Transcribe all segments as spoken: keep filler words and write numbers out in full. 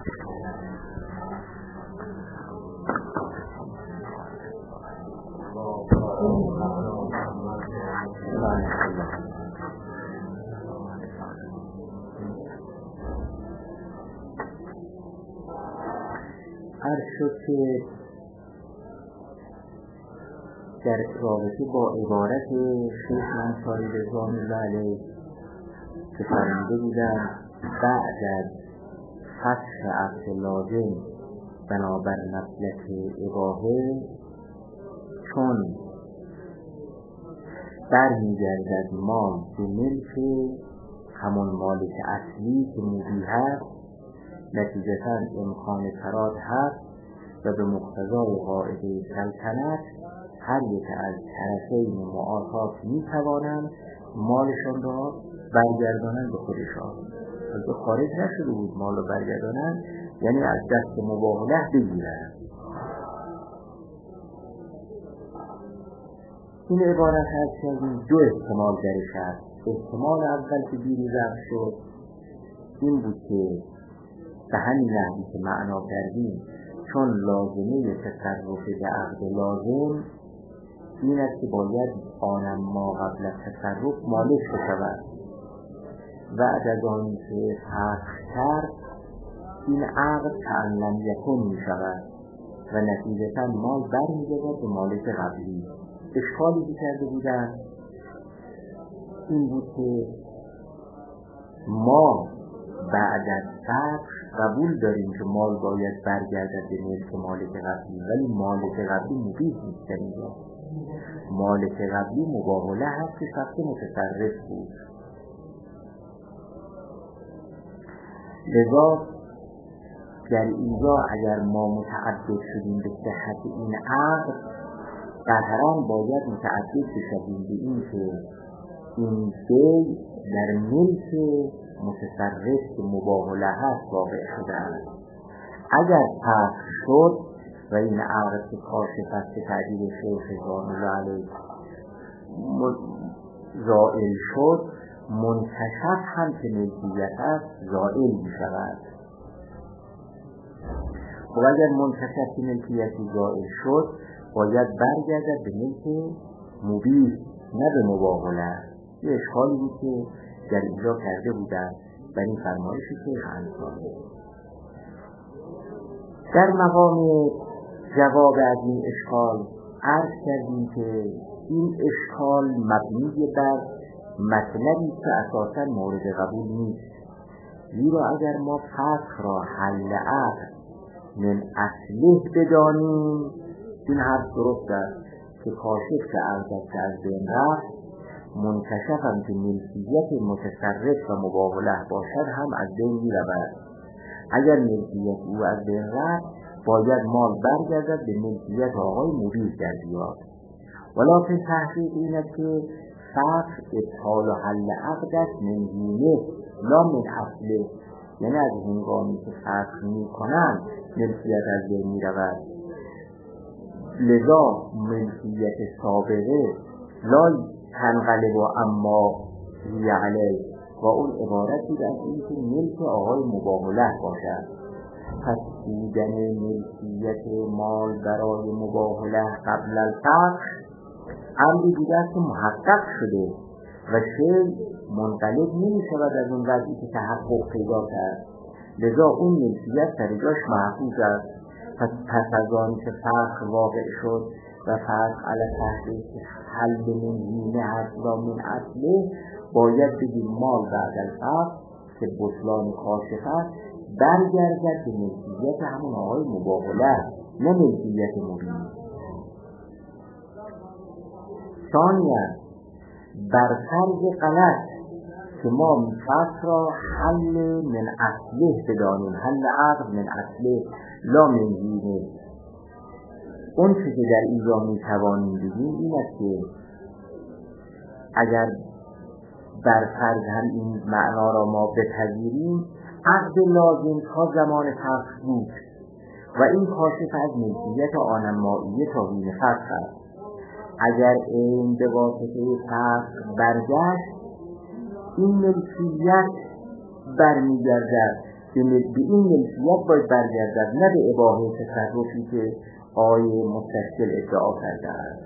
عرض شد که در رابطه با عبارت شیخ انصاری رضوان الله علیه که فرموده بودن بعد از فتح عقد لازم بنابر مسلک اباحه چون برمیگردد مال به ملک همون مالک اصلی که مبیح هست، نتیجتاً امکان فراد هست و به مقتضای قاعده سلطنت هر یک از طرفین معاطات می توانند مالشان را برگردانند به خودشان. از خارج نشده بود مال را برگردانند، یعنی از دست مباهله بگیرند. این عبارت هست که دو احتمال درش هست. احتمال اول که دیری رفت شد این بود که به همین نحوی که معنا کردیم، چون لازمه تصرف به عقد لازم این است که باید آنم ما قبل تصرف مالک بشود. بعد از آن که فتح کرد این عقد کأن لم یکن می شود و نتیجتا مال برمیگردد به مالک قبلی. اشکالی که کرده بودن این بود که ما بعد از فتح قبول داریم که مال باید برگردد به ملک مالک قبلی، ولی مالک قبلی مبیح نیست. در اینجا مالک قبلی مباهله هست که شخص متصرف بود. لذا در اینجا اگر ما متعدد شدیم به صحت این عقد، قطعاً باید متعدد بشویم به این که این بی در ملک متصرف که مباهله هست واقع شده است. اگر فسخ شد و این عقد که کاشف است که تعدیل شیخ رضوان الله علیه زائل شد، منکشف هم که ملکیت است زائل می شود. و اگر منکشف که ملکیتی زائل شد باید برگردد به ملک مبیح نه به مباهله. یه اشکالی بود که در اینجا کرده بودن بر این فرمایشی شیخ انصاری. در مقام جواب از این اشکال عرض کردیم که این اشکال مبنی بر مطلبی که اساساً مورد قبول نیست. زیرا اگر ما فسخ را حل عقد من اصله بدانیم، این حرف درست است که کاشف که عقد که از بین رفت، منکشف هم که ملکیت متصرف و مباهله باشد هم از بین می رود. اگر ملکیت او از بین رفت باید مال برگردد به ملکیت آقای مبیح در بیاد. ولیکن تحقیق این است که فسخ ابطال و حل عقد است من دینه لا من اصله، یعنی از هنگامی که فسخ می کنند ملکیت از بین می رود. لذا ملکیت سابقه لا تنقلب اما هی علیه و اون عبارتی از این که ملک آقای مباهله باشد. پس بودن ملکیت مال برای مباهله قبل الفسخ امری بوده است که محقق شده و شی منقلب نمی شود از اون وضعی که تحقق پیدا کرد. لذا اون ملکیت سر جاش محفوظ است. پس پس از آن که فسخ واقع شد و فسخ علی تحقیق حل من دینه اصلا من اصله، باید بگیم مال بعد الفسخ که بطلان کاشف است برگردد به ملکیت همون آقای مباهله نه ملکیت مبیح. ثانیاً بر فرض غلط که ما فسخ را حل من اصله بدانیم، حل عقد من اصله لا من دینه، اون چیزی که در اینجا می توانیم بگیم این است که اگر بر فرض هم این معنا را ما بپذیریم، عقد لازم تا زمان فسخ بود و این کاشف از ملکیت آنمائیه تا بین فسخ است. اگر این به واسطه فسخ برگشت این ملکیت برمیگردد به این ملکیت باید برگردد، نه به اباحه تصرفی که آیه مستشکل ادعا کرده است.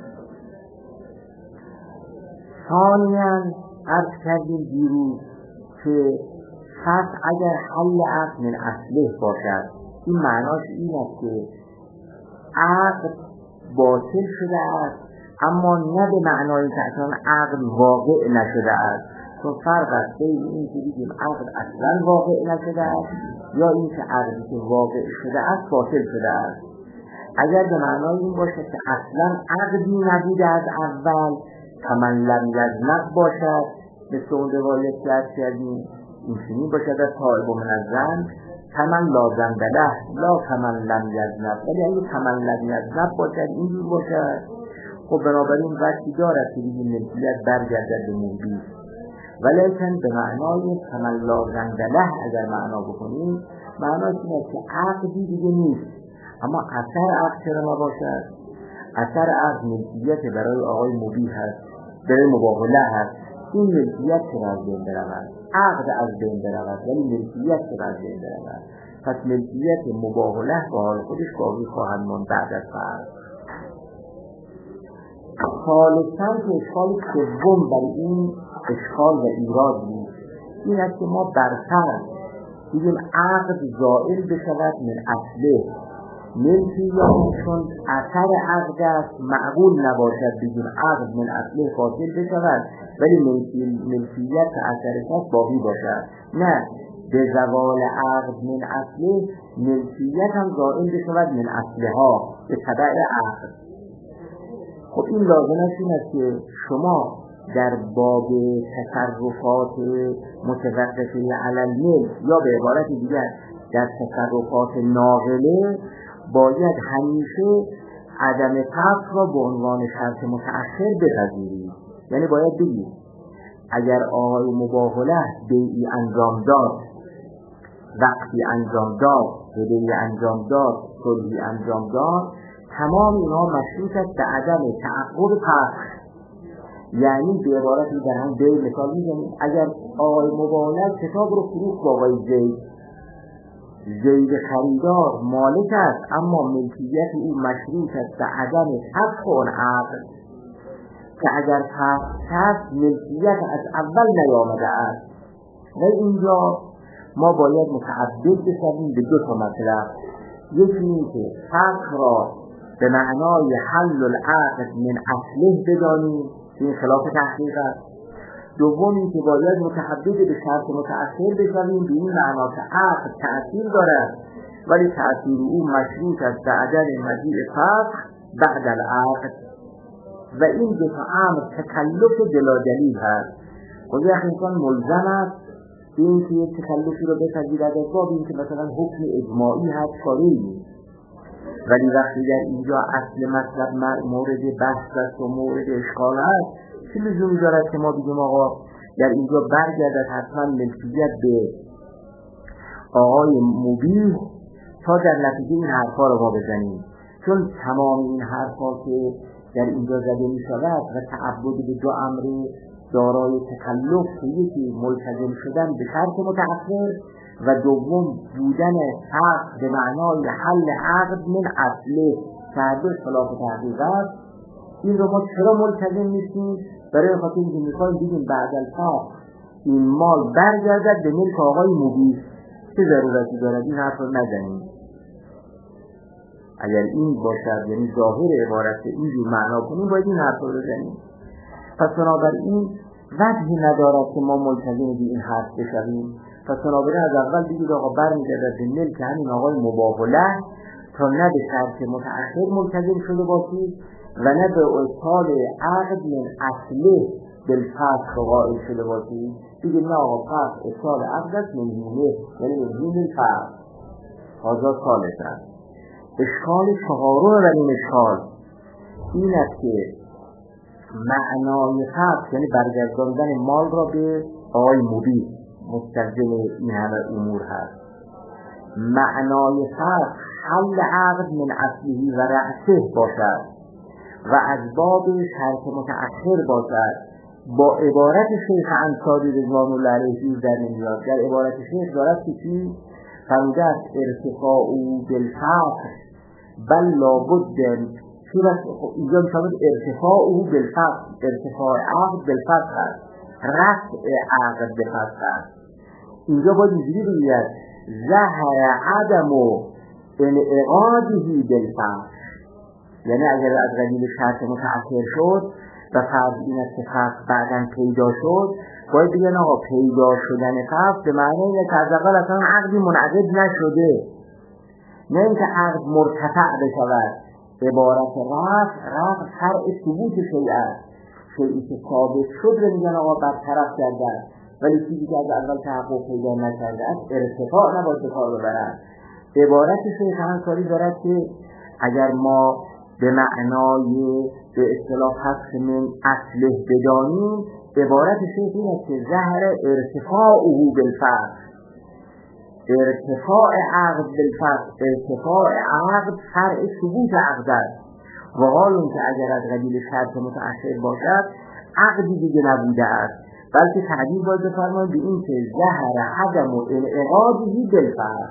ثانیاً عرض کردیم دیروز که فقط اگر حل عقد من اصله باشد، این معناش این است که عقد باطل شده است، اما نه به معنای که اصلا عقد واقع نشده است. چون فرق است بین این که بگیم عقد اصلا واقع نشده است یا این که عقدی که واقع شده است باطل شده است. اگر به معنای این باشه که اصلا عقدی نبوده از اول، کمن لم یذنب باشد، مثل اون روایت که عرض کردیم این چنین باشد از تائب و منظم، کمن لا ذنب له لا کمن لم یذنب. ولی اگه کمن لم یذنب باشد اینجور باشد، خب بنابراین وقتی دارد که بگیم ملکیت برگردد به مبیح. ولیکن به معنای کمن لا ذنب له اگر معنا بکنیم، معناش اینه که عقدی دیگه نیست، اما اثر عقد چرا نباشد؟ اثر عقد ملکیت برای آقای مبیح هست، برای مباح له هست. این ملکیت چرا از بین برود؟ عقد از بین برود ولی ملکیت چرا از بین برود؟ پس ملکیت مباح له به حال خودش باقی خواهد ماند بعد از فرض. ثالثاً که اشکال سوم برای این اشکال و ایراد نیست، این است که ما برتر بگیم عقد زائل بشود من اصله، ملکیت چون اثر عقد است معقول نباشد بگیم عقد من اصله فاصل بشود ولی ملکیت اثرش باقی باشد. نه، به زوال عقد من اصله ملکیت هم زائل بشود من اصله ها به تبع عقد. خب این لازمش این است که شما در باب تصرفات متوقفه علی الملک یا به عبارت دیگر در تصرفات ناقله باید همیشه عدم فسخ را به عنوان شرط متأخر بپذیرید. یعنی باید بگید اگر آقای مباح له بیعی انجام داد، وقتی انجام داد، هدیه‌ای انجام داد، صلحی انجام داد، تمام اینها مشروط است به عدم تعقب فسخ. یعنی به عبارتی در هم بیع مثال میزنیم، اگر آقای مباح له کتاب رو فروخت با آقای زید، زید خریدار مالک است اما ملکیت او مشروط است به عدم فسخ اون عقد که اگر فسخ کرد ملکیت از اول نیامده است. و اینجا ما باید متعبد بشویم به دو تا مطلب. یکی این که فسخ را به معنای حل العقد من اصله بدانیم، این خلاف تحقیق است. دوم این که باید متحدد به شرط متأخر بشویم به این معنا که عقد تأثیر دارد ولی تأثیر او مشروط است به عدم مجیء فسخ بعد العقد. و این دو تا امر تکلف بلا دلیل هست. خود یک انسان ملزم است به این که یک تکلفی رو بپذیرد از باب این که مثلا حکم اجماعی هست شارعی نیست، ولی وقتی در اینجا اصل مطلب مورد بحث است و مورد اشکال هست، چه لزومی دارد که ما بگیم آقا در اینجا برگردد حتما ملکیت به آقای مبیح تا در نتیجه این حرفا رو ما بزنیم؟ چون تمام این حرفا که در اینجا زده می شود و تعبد به دو امر دارای تکلف که یکی ملتزم شدن به شرط متأخر و دوم بودن حق به معنای حل عقد من اصله که خلاف تحقیق است، این رو ما چرا ملتزم نیستیم؟ برای خاطر اینکه میخوایم بگیم بعد الفسخ این مال برگردد به ملک آقای مبیح. چه ضرورتی دارد این حرف رو نزنیم؟ اگر این باشد یعنی ظاهر عبارت اینجور معنا کنیم باید این حرف رو بزنیم. پس بنابراین وجهی ندارد که ما ملتزم به این حرف بشویم. پس بنابراین از اول بگید آقا برمیگردد به ملک همین آقای مباح له تا نه به شرط متأخر ملتزم شده باشید و نه به اصحال عقد من اصله بالفسخ قائل شده باشید. بگید نه آقا فسخ اصحال عقد است منهونه، یعنی منهون الفسخ. هذا ثالثا. اشکال چهارم و این اشکال این است که معنای فسخ یعنی برگرداندن مال را به آقای مبیح مستلزم این همه امور هست. معنای فسخ حل عقد من اصله و رأسه باشد و از باب شرط متأخر باشد. با عبارت شیخ انصاری رضوان الله علیه در نمیاد. در عبارت شیخ دارد که چی؟ فرموده است ارتفاع بالفقر بل لابد اینجا میشود ارتفاع او بالفقر، ارتفاع عقد بالفقر است، رفع عقد بالفقر است. اینجا باید اینجوری بگوید ظهر عدم و انعقاده بالفقر، یعنی اگر از قبیل شرط متأخر شد و فرض این است که فقر بعداً پیدا شد، باید بگن آقا پیدا شدن فقر به معنی اینه که از اول اصلا عقدی منعقد نشده، نه اینکه عقد مرتفع بشود. عبارت رفع رفع فرع ثبوت شیء است، شیئی که ثابت شد رو میگن آقا برطرف کرده، ولی چیزی که از اول تحقق پیدا نکرده است ارتفاع نباید به کار ببرد. عبارت شیخ انصاری دارد که اگر ما به معنای به اصطلاح حذف من اصله بدانیم، عبارت شیخ این است که ظهر ارتفاعه بالفقر، ارتفاع عقد بالفقر، ارتفاع عقد فرع ثبوت عقد است. و حال اون که اگر از قبیل شرط متأخر باشد عقدی دیگه نبوده است، بلکه تعبیر باید بفرمایید به این که ظهر عدم و انعقاده بالفقر.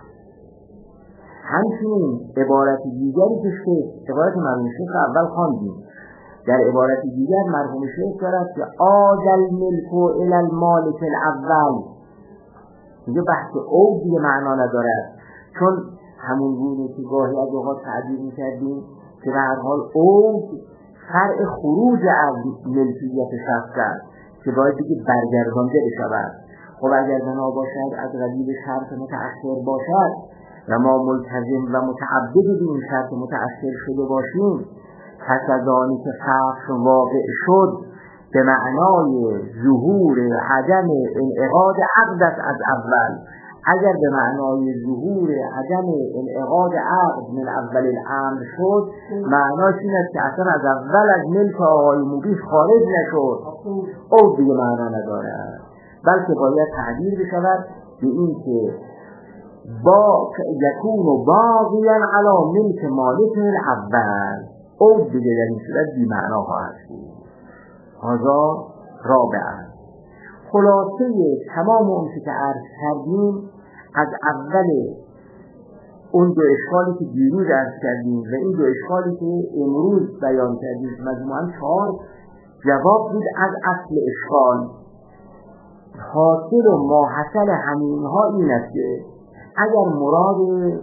همچنین عبارت دیگری که شیخ عبارت مرحوم شیخ اول خواندیم، در عبارت دیگر مرحوم شیخ دارد که عادل ملک الی المالک الاول. اینجا بحث عود دیگه معنا ندارد، چون همون گونه که گاهی از اوقات تعبیر می‌کردیم که به هر حال عود فرع خروج از ملکیت شخص است که باید دیگه برگردانده بشود. خب اگر بنا باشد از قبیل شرط متأخر باشد و ما ملتزم و متعبد به این شرط متأخر شده باشیم، پس از آنی که فقر واقع شد به معنای ظهور عدم انعقاد عقد از اول. اگر به معنای ظهور عدم انعقاد عقد من اول الامر شد، معناش این است که اصلا از اول از ملک آقای مبیح خارج نشد، او دیگه معنا نداره، بلکه باید تعبیر بشود به این که با یکون باقیا علی ملک مالک الاول، او دیگه در این صورت بی معنا خواهد بود. هذا رابعا. خلاصه تمام اون که عرض کردیم از اول اون دو اشکالی که دیروز عرض کردیم و این دو اشکالی که امروز بیان کردیم، مجموعاً چهار جواب بود از اصل اشکال. حاصل و ماحصل همینها این است که اگر مراد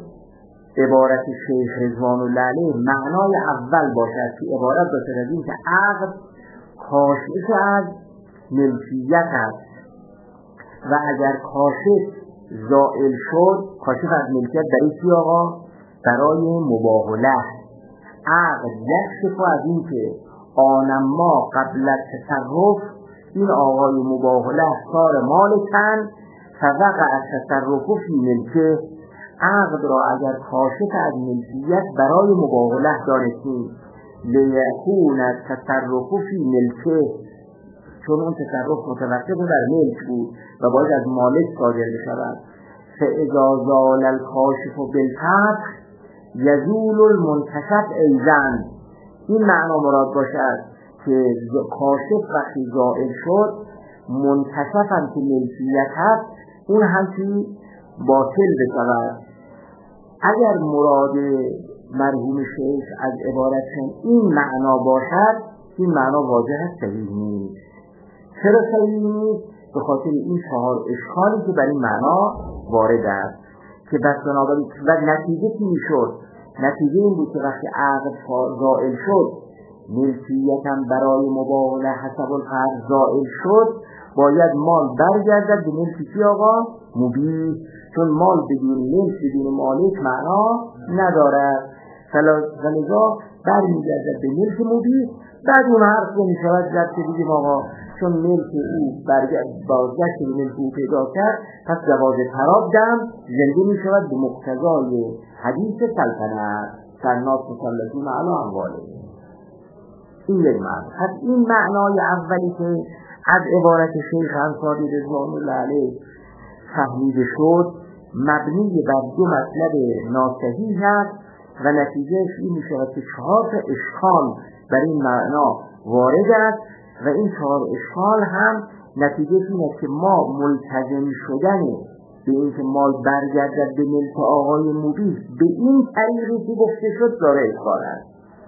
عبارت شیخ رضوان الله علیه معنای اول باشد که عبارت باشد از این که عقد کاشف از ملکیت است و اگر کاشف زائل شد، کاشف از ملکیت برای چی آقا؟ برای مباهله. عقد یکشف از این که آنما قبل تصرف این آقای مباهله سار مالکن فوقع تصرف فی ملکه. عقد را اگر کاشف از ملکیت برای مباهله دانستیم، لیکون تصرف فی ملکه، چون اون تصرف متوقف بر ملک بود و باید از مالک صادر بشود. فاذا زال الکاشف بالفتح یزول المنکشف ایضا. این معنا مراد باشد که کاشف وقتی زائل شد، منکشف هم که ملکیت هست اون همچی باطل بشود. اگر مراد مرحوم شیخ از عبارتشون این معنا باشد، این معنا واضح صحیح نیست. چرا صحیح نیست؟ به خاطر این چهار اشکالی که بر این معنا وارد است که بس بنابراین و نتیجه چی میشد؟ نتیجه این بود که وقتی عقد زائل شد، ملکیتم برای مباهله حسب الفرض زائل شد، باید مال برگردد به ملکی کی آقا؟ مبیح، چون مال بدون ملک بدون مالک معنا ندارد. فلذا برمیگردد به ملک مبیح. بعد اون حرف رو میشود زد که دیگه آقا چون ملک او برگرد بازگشت به ملک او پیدا کرد، پس جواز طراب دم زنده میشود به مقتضای حدیث سلطنت سنات مسلطون علی امواله. این یک معنی. پس این معنای اولی که از عبارت شیخ انصاری رضوان الله علیه فهمیده شد، مبنی بر دو مطلب ناصحیح است و نتیجهش این میشود که چهار تا اشکال بر این معنا وارد است و این چهار اشکال هم نتیجهش این است که ما ملتزم شدن به اینکه مال برگردد به ملک آقای مبیح به این طریقی که گفته شد داره اشکال است.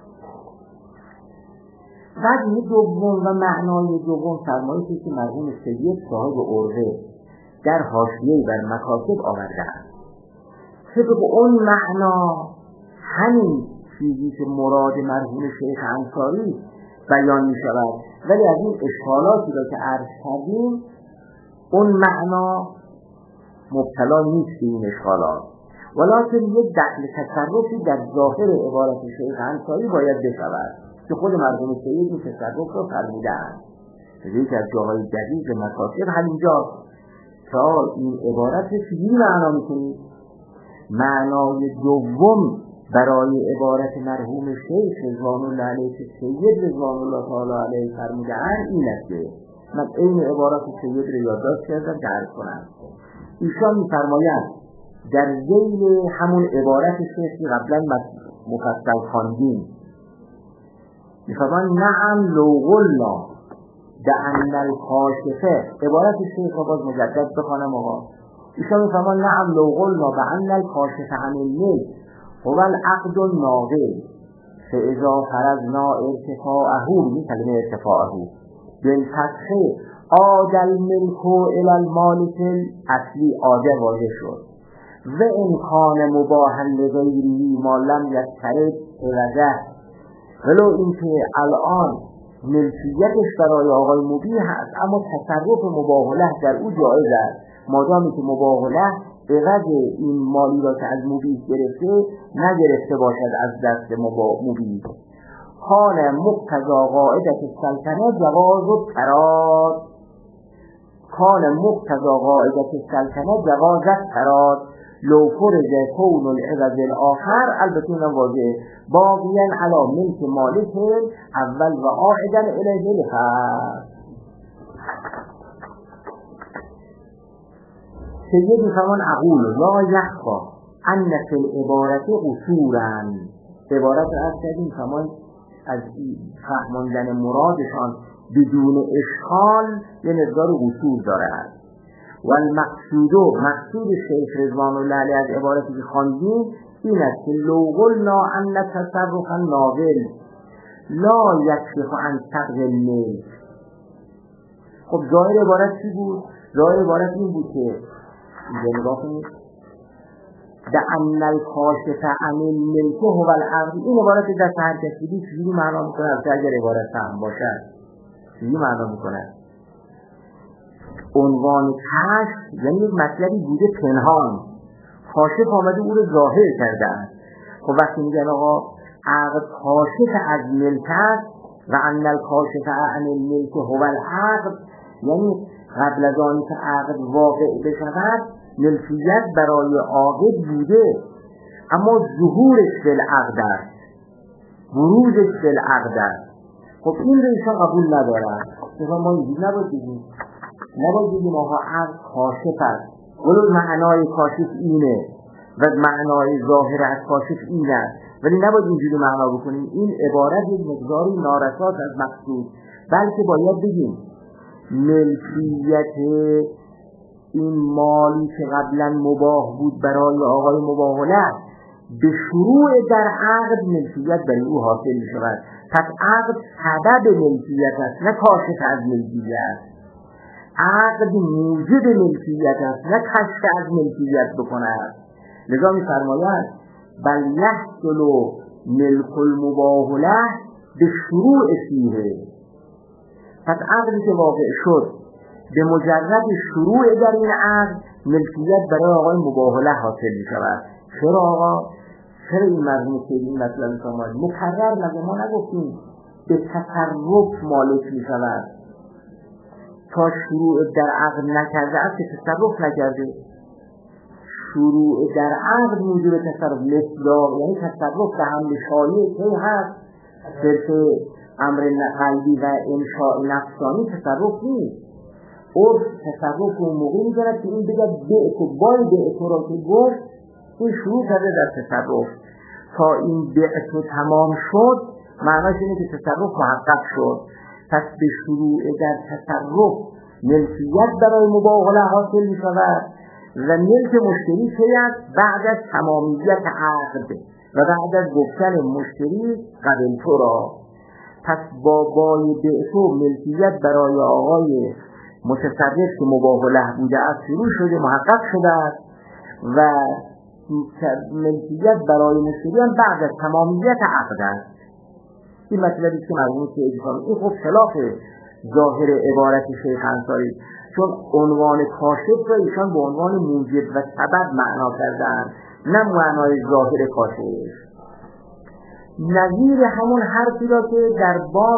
وجه دوم و معنای دوم فرمایشی که مرحوم سید صاحب عرضه در حاشیه بر مکاتب آورده است. طبق اون معنا همین چیزی که مراد مرحوم شیخ انصاری بیان می شود، ولی از این اشکالاتی را که عرض کردیم اون معنا مبتلا نیست به این اشکالات، ولکن یک دخل تصرفی در ظاهر عبارت شیخ انصاری باید بشود که خود مرحوم سید این تصرف را فرمودند. یکی از جاهای دقیق مکاتب همینجا تا این عبارت چجوری معنا میکنید. معنای دوم برای عبارت مرحوم شیخ رضوان الله علیه سید رضوان الله تعالی علیه فرمودند این است که من این عبارت سید را یادداشت کردم که عرض کنم. ایشان می‌فرمایند در ذیل همون عبارت شیخی قبلا مفصل خواندیم می‌فرمایند نعم لو قلنا بأن الکاشفه، عبارت شیخ را باز مجدد بخوانم آقا. ایشان می‌فرمایند نعم لو قلنا بأن الکاشفه عن الملک هو العقد الناقل فاذا فرضنا ارتفاعه، این کلمه ارتفاعه بالفتح عاد الملك الى المالك الاصلی، عاده واضح شد و امکان مباح لغیره ما لم یسترد عوضه، ولو اینکه الان ملکیتش برای آقای مبیح هست اما تصرف مباح له در او جایز است مادامی که مباح له عوض این مالی را که از مبیح گرفته نگرفته باشد از دست مبیح. کان مقتضا قاعدت السلطنه جواز التراد، کان مقتضا قاعدت السلطنه جواز التراد لو فرض کون العوض الاخر، البته اینم واضحه، باقیا علی ملک مالک اول و عائدا الیه لخر. سید میفرمان اقول لا یخفا ان فی العبارت قصورا، عبارت را از کردیم فرمان از فهماندن مرادشان بدون اشکال یه مقدار قصور دارد. و المقصود مقصود شیخ رضوان الله علیه از عبارتی که خواندیم این است که لو قلنا ان تصرف ناقل لا یکشف عن سقط الملک. خب ظاهر عبارت چی بود؟ ظاهر عبارت این بود که اینجا نگاه کنید بأن الکاشف عن الملک هو العقد، این عبارت در هر کسی دید چیزی معنا میکنه. البته اگر عبارت هم باشد چیزی معنا میکنه. عنوان کشف یعنی یک مطلبی بوده پنهان، کاشف آمده او رو ظاهر کرده است. خب وقتی میگن آقا عقد کاشف از ملک است و ان الکاشف عن الملک هو العقد، یعنی قبل از آن که عقد واقع بشود ملکیت برای عاقد بوده اما ظهورش فی العقد است، بروزش فی العقد است. خب این رو ایشان قبول ندارن. مثلا ما اینجور نباید بگیم نباید بگیم آقا عقد کاشف است ولو معنای کاشف اینه و معنای ظاهر از کاشف این است، ولی نباید اینجوری معنا بکنیم. این عبارت یک مقداری نارساست از مقصود، بلکه باید بگیم ملکیت این مالی که قبلا مباح بود برای آقای مباح له به شروع در عقد ملکیت برای او حاصل می شود. پس عقد سبب ملکیت است نه کاشف از ملکیت. عقد موجب ملکیت است نه کشف از ملکیت بکند. لذا می فرماید بل یحصل ملک المباح له به شروع فیه. پس عقدی که واقع شد به مجرد شروع در این عقد ملکیت برای آقای مباح له حاصل می شود. چرا آقا؟ چرا این مرحوم سید این مطلب شما مکرر مگه ما نگفتیم به تصرف مالک می شود؟ تا شروع در عقد نکرده است که تصرف نکرده. شروع در عقد موجب تصرف مطلق، یعنی تصرف به حمل شایع که هست، صرف امر قلبی و انشاء نفسانی تصرف نیست. عرف تصرف اون موقع می‌گرد که این بگه بعت بای بعت را که گفت این شروع کرده در تصرف. تا این بعت تمام شد معناش اینه که تصرف محقق شد. پس به شروع در تصرف ملکیت برای مباح له حاصل می‌شود و ملک مشتری کی است؟ بعد از تمامیت عقد و بعد از گفتن مشتری قبل تو را. پس با بای بعث ملکیت برای آقای متصرف که مباح له بوده است شروع شده، محقق شده است و ملکیت برای مشتری هم بعد از تمامیت عقد است. این مطلبی که مرحوم سید فاروقی این خب خلاف ظاهر عبارت شیخ انصاری، چون عنوان کاشف را ایشان به عنوان موجب و سبب معنا کردن، نه معنای ظاهر کاشف. نظیر همون حرفی را که در باب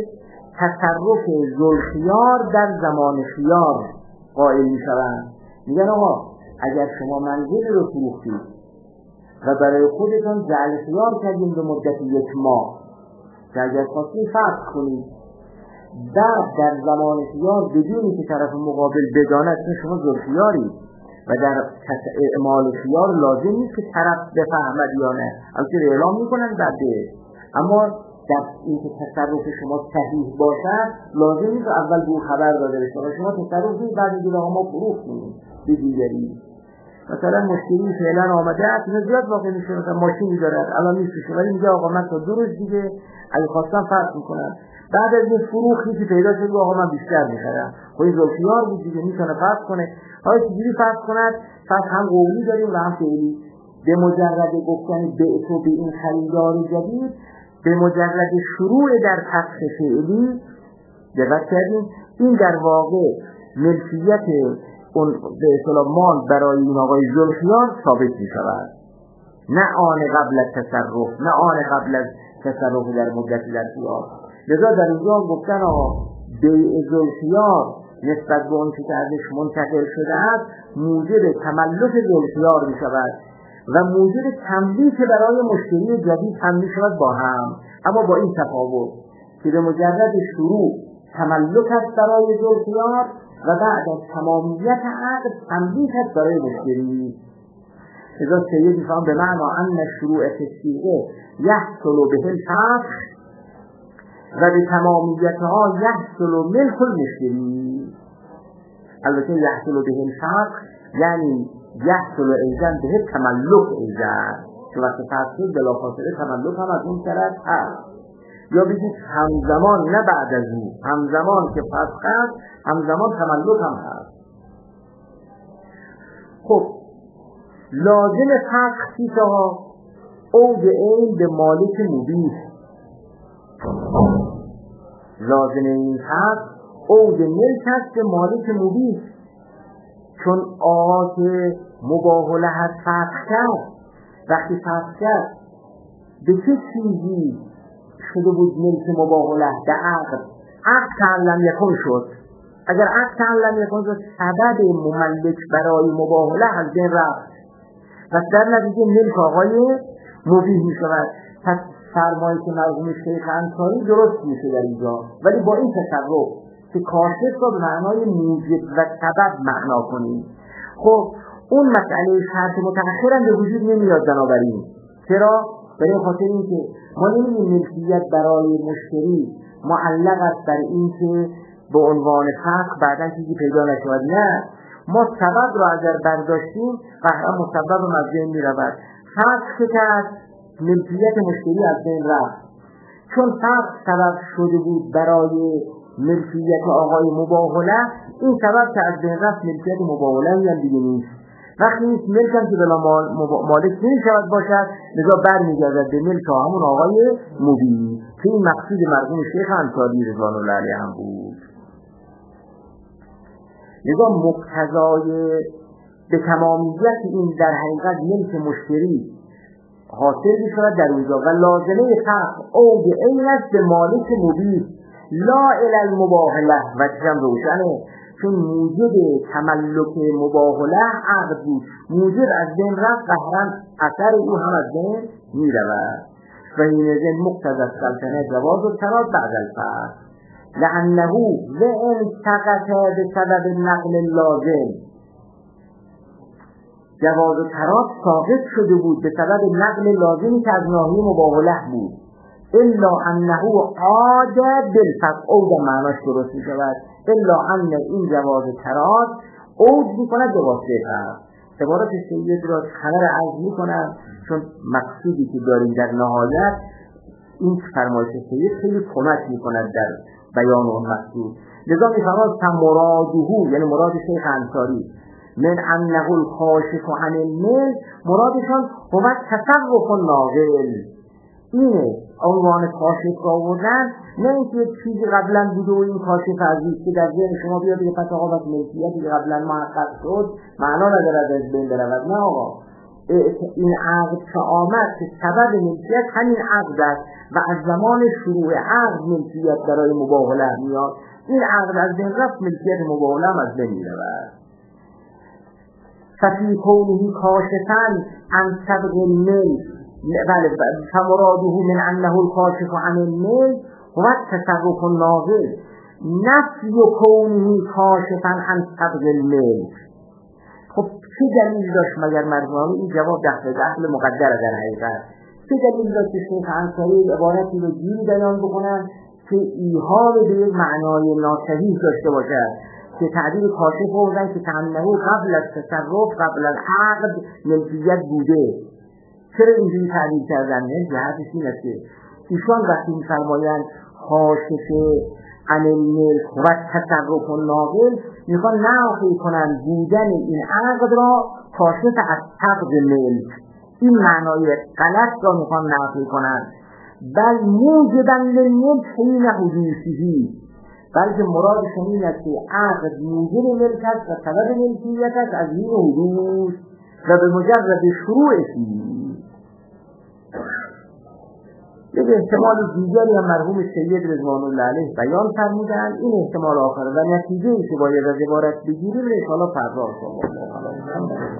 تصرف ذوالخیار در زمان خیار قائل می شوند، میگن آقا اگر شما منزل رو فروختید و برای خودتون جعل خیار کردیم به مدت یک ماه که اگر خواستید فسخ کنید، بعد در زمان خیار بدونی که طرف مقابل بداند که شما ذوالخیاری و در اعمال خیار لازم نیست که طرف بفهمد یا نه، البته اعلام میکنن بعده، اما در این که تصرف شما صحیح باشد لازم نیست اول به خبر داده بشه و شما تصرف کنید بعد دیگه ما فروختیم به دیگری. مثلا مشکلی فعلا آمده است، این زیاد واقع میشه، مثلا ماشینی دارد الان نیستش ولی میگه آقا من تا دو روز دیگه اگه خواستم فرض میکنم، بعد از این فروختی که پیدا شد آقا من بیشتر میخرم، خب این ذوالخیار بود دیگه میتونه فرض کنه. حالا چجوری فرض کند؟ پس هم قولی داریم و هم فعلی. به مجرد گفتن بعث به این خریدار جدید، به مجرد شروع در فسخ فعلی دقت کردیم، این در واقع ملکیت اون به اصطلاح مال برای این آقای ذوالخیار ثابت می شود، نه آن قبل از تصرف، نه آن قبل از تصرف در مدت در خیار. لذا در اینجا گفتن آقا بیع ذوالخیار نسبت به اون که ازش منتقل شده است موجب تملک ذوالخیار می شود و موجب تملیک برای مشتری جدید هم می شود با هم، اما با این تفاوت که به مجرد شروع تملک است برای ذوالخیار و بعد از تمامیت عقد تملیک است برای مشتری. لذا سید میفهم به معنا ان شروع تسیقه یحصل به الفسخ و به تمامیتها یحصل ملک المشتری. البته یحصل به الفسخ یعنی یحصل ایضا به تملک ایضا، که وقت فسخ بلافاصله تملک هم از اون طرف هست، یا بگید همزمان نه بعد از اون، همزمان که فسخ هست همزمان تملک هم هست. خب لازم فسخ چیست ها؟ اوج این به مالک مبیح. لازم این فسخ اوج ملک است به مالک مبیح، چون آقا که مباح له فسخ کرد، وقتی فسخ کرد به چه چیزی شده بود ملک مباح له؟ به عقد. عقد تعلم یکن شد. اگر عقد تعلم یکن شد سبب مملک برای مباح له از بین رفت و در نتیجه ملک آقای مبیح می شود. پس فرمایی که مرحوم شیخ انصاری درست میشه در اینجا، ولی با این تصرف که کاشف را به معنای موجب و سبب معنا کنیم. خب اون مسئله شرط متأخر هم به وجود نمیاد بنابراین. چرا؟ برای خاطر اینکه ما نمی‌گیم ملکیت برای مشتری معلق است بر اینکه به عنوان فسخ بعداً چیزی پیدا نشود، نه، ما سبب را اگر برداشتیم قطعا مسبب هم از بین می‌رود. فسخ که کرد ملکیت مشتری از بین رفت، چون فسخ سبب شده بود برای ملکیت آقای مباح له، این سبب که از بین رفت ملکیت مباح له هم دیگه نیست. وقتی نیست ملک هم که بلا مال مالک نمی‌شود باشد، لذا برمیگردد به ملک همون آقای مبیح که این مقصود مرحوم شیخ انصاری رضوان الله علیه هم بود. لذا مقتضای به تمامیت این در حقیقت ملک مشتری حاصل می‌شود در اونجا و لازمه فسخ اوج این است به مالک مبیح لا الی المباح له. و چیزم روشنه، چون موجب تملک مباح له عقد بود، موجب از بین رفت قهرن اثر او هم از بین می‌رود و این از این مقتضی السلطنه جواز التراض بعد الفسخ لانه وان سقط بسبب نقل لازم. جواز التراض ساقط شده بود به سبب نقل لازمی که از ناحیه مباح له بود، الا انه عاد بالفسخ. او در معناش درست می شود، الا ان این جواز التراض عود می کند به واسطه فسخ. عبارت سید را خبر عرض میکنم چون مقصودی که داریم در نهایت این فرمایش سید خیلی کمک میکند در بیان اون مقصود. لذا میفرماد فمراده، یعنی مراد شیخ انصاری، من انه الکاشف عن المل، مرادشان هو تصرف ناقل. اینه عنوان کاشف را آوردن، نه اینکه چیزی قبلا بوده و این کاشف عزیز که در ذهن شما بیاد دیگه پس آقا بس ملکیتی که قبلا محقق شد معنا ندارد از بین برود. نه آقا، این عقد که آمد که سبب ملکیت همین عقد است و از زمان شروع عقد ملکیت برای مباهله میاد. این عقد از بین رفت، ملکیت مباهله هم از بین میرود. ففی کونه کاشفا عن سبق الملک، بله، فمراده من انه الکاشف عن الملک هو التصرف الناقل، نفی کونه کاشفا عن سبق الملک. خب چه دلیل داشت مگر مرحوم؟ این جواب دست اهل مقدر در حقیقت. چه دلیل داشت که شیخ انصاری عبارتی رو جوری بیان بکنن که ایحاء به یک معنای ناصحیح داشته باشد، که تعبیر کاشف بودن که تنهی قبل از تصرف قبل از عقد ملکیت بوده. چرا اینجوری تعبیر کردن؟ نه جهتش این است که ایشان وقتی می‌فرمایند کاشف عن الملک و تصرف الناقل، میخوان نافی کنن بودن این عقد را کاشف از سبق ملک. این معنای غلط را میخوان نافی کنن. بل موجبا للملک حین حدوثه، بلکه مرادشون این است که عقد موجب ملک است و سبب ملکیت است از این حدوث و به مجرد شروعشی. یک احتمال دیگری هم مرحوم سید رضوان الله علیه بیان فرمودند. این احتمال آخر و نتیجه‌ای که باید از عبارت بگیریم ان شاء الله فردا